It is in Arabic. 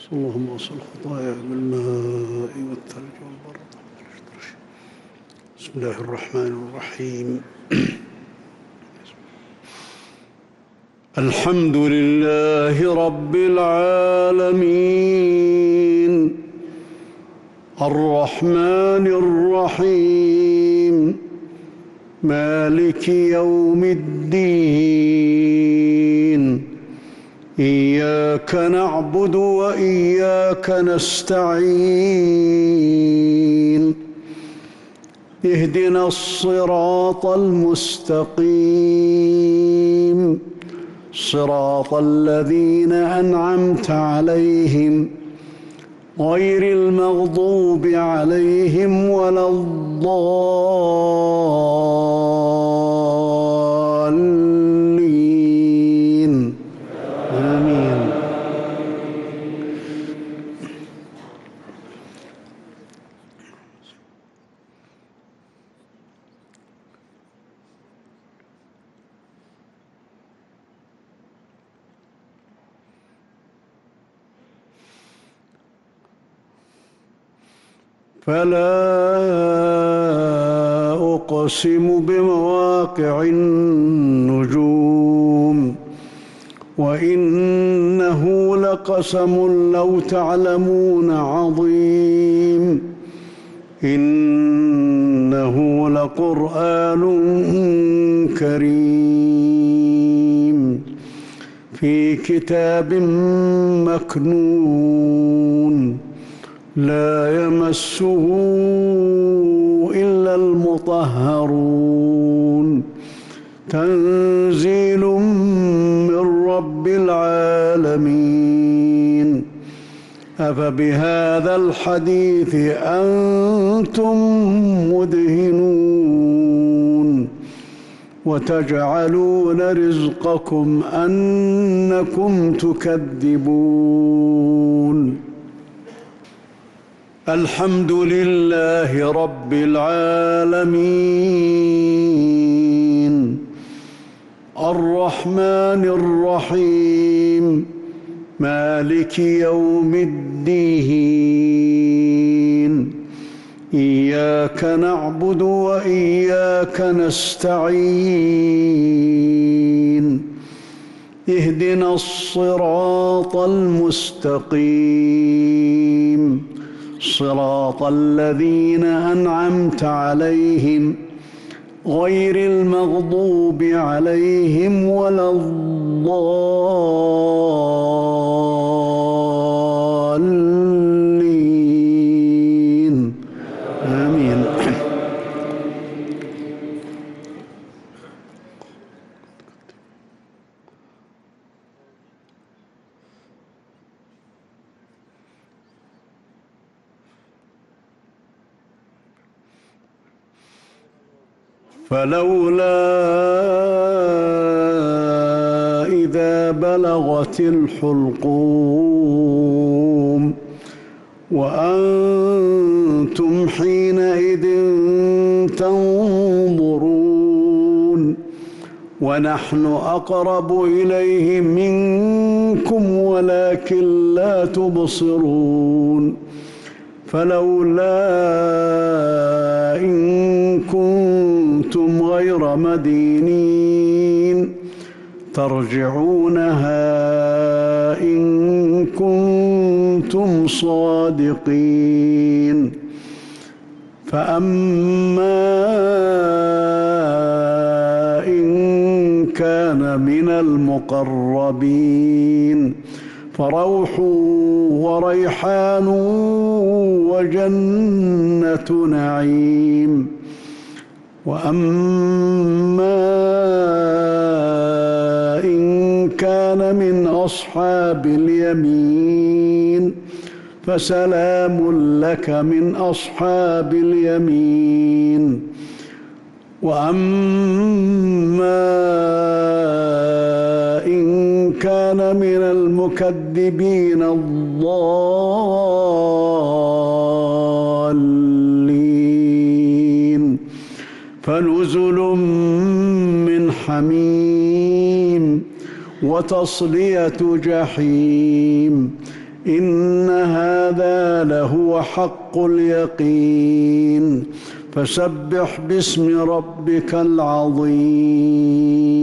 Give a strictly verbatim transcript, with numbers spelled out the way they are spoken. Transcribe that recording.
اللهم اغسل خطاياي بالماء والثلج والبرد. بسم الله الرحمن الرحيم. الحمد لله رب العالمين الرحمن الرحيم مالك يوم الدين إياك نعبد وإياك نستعين اهدنا الصراط المستقيم صراط الذين أنعمت عليهم غير المغضوب عليهم ولا الضالين آمين. فلا أقسم بمواقع النجوم وإنه لقسم لو تعلمون عظيم إنه لقرآن كريم في كتاب مكنون لا يمسه إلا المطهرون تنزيل من رب العالمين. أفبهذا الحديث أنتم مدهنون وتجعلون رزقكم أنكم تكذبون. الحمد لله رب العالمين الرحمن الرحيم مالك يوم الدين إياك نعبد وإياك نستعين اهدنا الصراط المستقيم صراط الذين أنعمت عليهم غير المغضوب عليهم ولا الضالين آمين. فلولا إذا بلغت الحلقوم وأنتم حينئذ تنظرون ونحن أقرب إليه منكم ولكن لا تبصرون. فلولا إن كنتم غير مدينين ترجعونها إن كنتم صادقين. فأما إن كان من المقربين فروح وريحان وجنة نعيم. وأما إن كان من أصحاب اليمين فسلام لك من أصحاب اليمين. وأما إن كان من المكذبين الضالين فنزل من حميم وتصلية جحيم إن هذا لهو حق اليقين فسبح باسم ربك العظيم